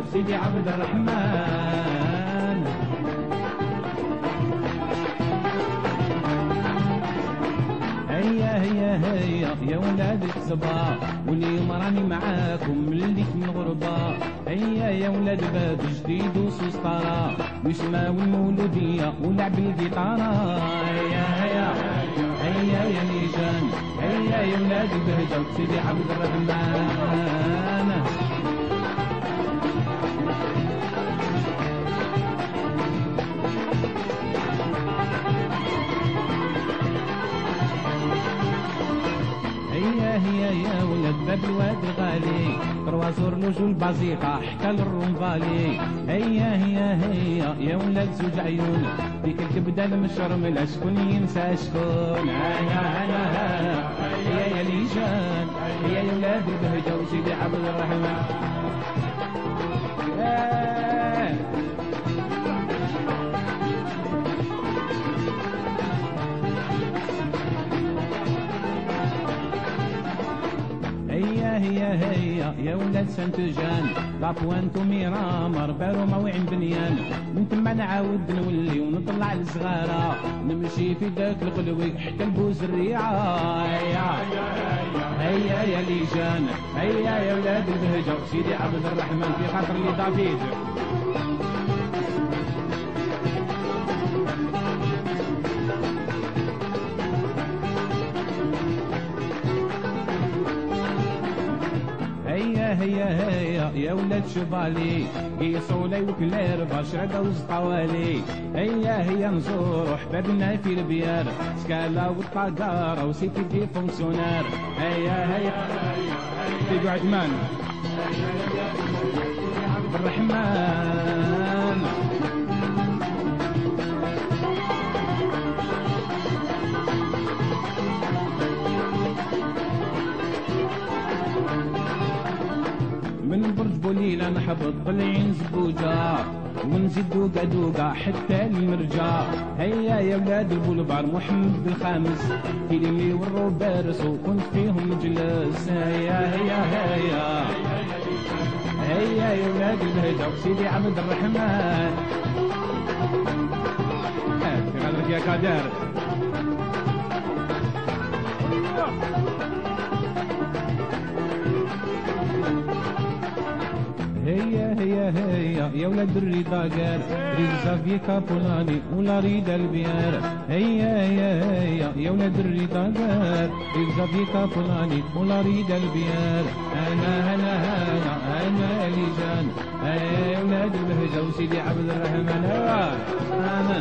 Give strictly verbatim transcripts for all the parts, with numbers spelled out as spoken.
وسيدي عبد الرحمن. هيا هيا هيا يا ولاد الصبا واليوم راني معاكم مليت من الغربة. هيا يا ولاد باب جديد وسوسطارة ويسماو المولودية ولعب الجيطارة. هيا هيا هيا يا نيجان هيا يا ولاد البهجة وسيدي عبد الرحمن. هيا هيا يا ولاد باب الوادي الغالي تروازور لوجو البازيقة حتى للرمبالي. هيا هيا هيا يا ولاد زوج عيون ديك الكبدة المشرملة شكون ينسى شكون. هيا هيا هيا يا ليجان هيا يا ولاد البهجة وسيدي عبد الرحمن. هيا هيا هيا يا ولاد سانتجان لابوانتو ميرامر باروما وعين بنيان. من تما نعاود نولي ونطلع للصغارة نمشي في داك القلوي حتى البوز الريعة. هيا هيا يا ليجان هيا يا ولاد البهجة وسيدي عبد الرحمن في خاطر لي دافيد. هيا هيا هيا يا ولاد شبالي قيصولي وكلير بشرقة وزطوالي. هيا هيا نزورو حبابنا في البيار سكالا والطاقارة وسيتي دي فونكسيونار. هيا هيا سيدي عثمان عبد الرحمن. من برج بوليلة نحبط طلعين زبوجة ونزيد دوقة دوقة حتى المرجع. هيا يا ولاد البولبار محمد الخامس كيليمي والروبرس وكنت فيهم مجلس. هيا هيا هيا هيا يا ولاد البهجة وسيدي عبد الرحمن. في غدرك يا قادر. هيا هيا هيا يا ولاد الرضا قال ريد زافي كابولاني ولا ريد البيار. هيا هيا هيا يا ولاد الرضا قال ريد زافي كابولاني ولا ريد البيار. انا انا انا انا ليجان هيا يا ولاد البهجة وسيدي عبد الرحمن. انا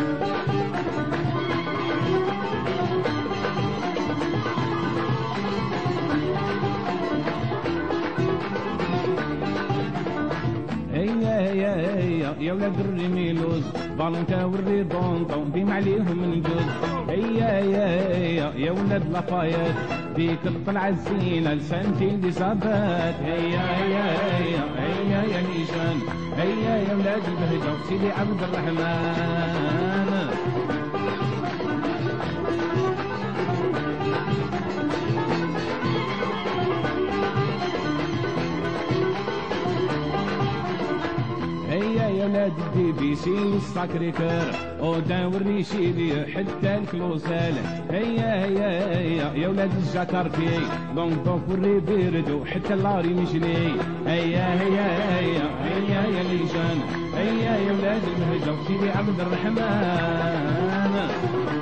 هيا هيا هيا يا ولاد الريميلوز فالنتا والريدونطو بيم عليهم نجوز. هيا هيا هيا يا ولاد لافايات ديك الطلعة الزينة لسانتي اليزابات. هيا هيا هيا هيا يا نيشان هيا يا ولاد البهجة وسيدي عبد الرحمن. هيا يا ولاد الدي بي سي والساكريكر اودا والريشيلي حتى الكلوزال. هيا هيا هيا يا ولاد الجاكارتي لونغ دوك والريبيردو حتى اللاري مجلي. هيا هيا هيا هيا يا ليجان هيا يا ولاد البهجة وسيدي عبد الرحمن.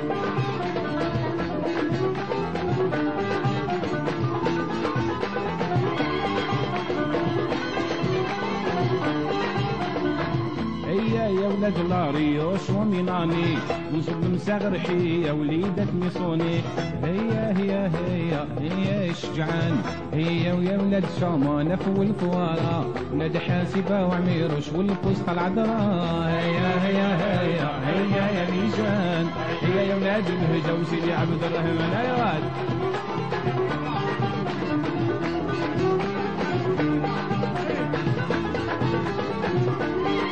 هيا يا ولاد لاريوش وميناني نصب مساغر حية وليدة ميصوني. هيا هيا هيا هيا الشجعان هيا ويا ولاد شامانة والكوارا ولاد حاسبة وعميروش والفسطى العذراء. هيا هيا هيا هيا يا ليجان هيا يا ولاد البهجة وسيدي عبد الرحمن. يا واد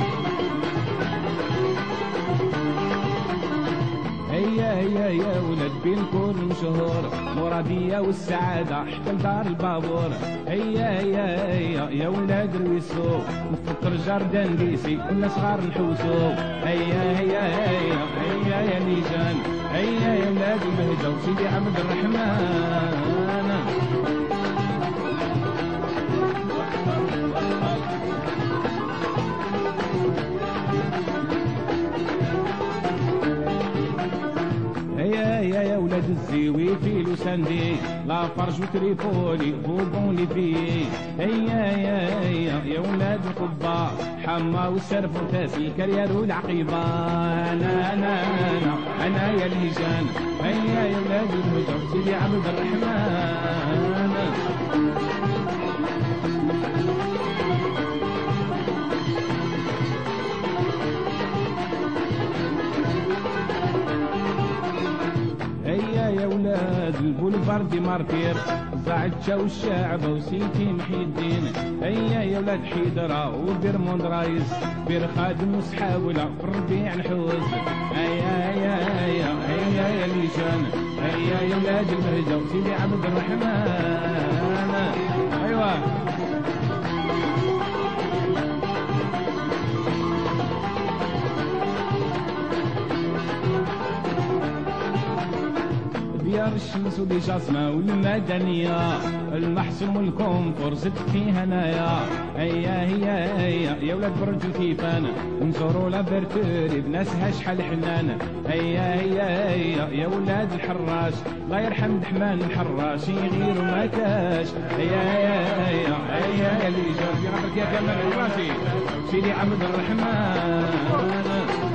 هيا هيا يا ولاد ربي نكون مشهور مرادية والسعادة حتى لدار البابور. هيا هيا هيا يا ولاد الويسو نفكر جاردان ديسي كنا صغار نحوسو. هيا هيا هيا هيا يا ليجان هيا يا ولاد المهجة وسيدي عبد الرحمن. هيا هيا يا ولاد الزيوي في لوساندي لا فرج وتريفولي بوبون لي فيه. هيا هيا هيا يا ولاد القبة حما والسرف وتاسي الكريار والعقيبة. انا انا انا انا يا ليجان هيا يا ولاد المهجة سيدي عبد الرحمن. هيا يا ولاد البولفار دي مارتير زعتشا والشعبة وسيتي محي الدين. هيا يا ولاد حيدرة وبيرموند رايس بير خادم وسحاولة في الربيع نحوس. هيا هيا هيا هيا يا ليجان هيا يا ولاد المهجة وسيدي عبد الرحمن. ايوا ديار الشمس ودي جاسمة والمدنية المحسن والكونفور زدت فيه هنايا. هيا هيا هيا يا ولاد برج الكيفان نزورو لافيرتوري بناسها شحال حنان. هيا هيا هيا يا ولاد الحراش الله يرحم دحمان الحراش يغير وما كاش. هيا هيا هيا هيا يا ليجان في غفرك يا كمال الراسي سيدي عبد الرحمن.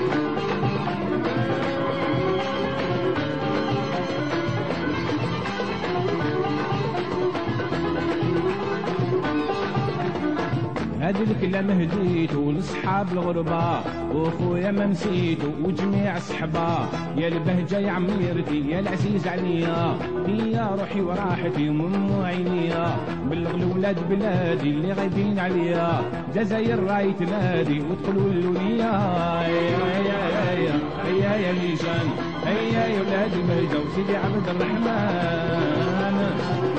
هادي الكلام هديتو لصحاب الغربة وخويا ما نسيتو وجميع الصحبة. يا البهجة يا عميرتي يا العزيز عليا هي روحي وراحتي ومم عينيا. بلغ لولاد بلادي اللي غايبين عليا جزاير راي تنادي وادخلوا اللولية. هيا هيا هيا هيا يا ليجان هيا يا ولاد البهجة وسيدي عبد الرحمن.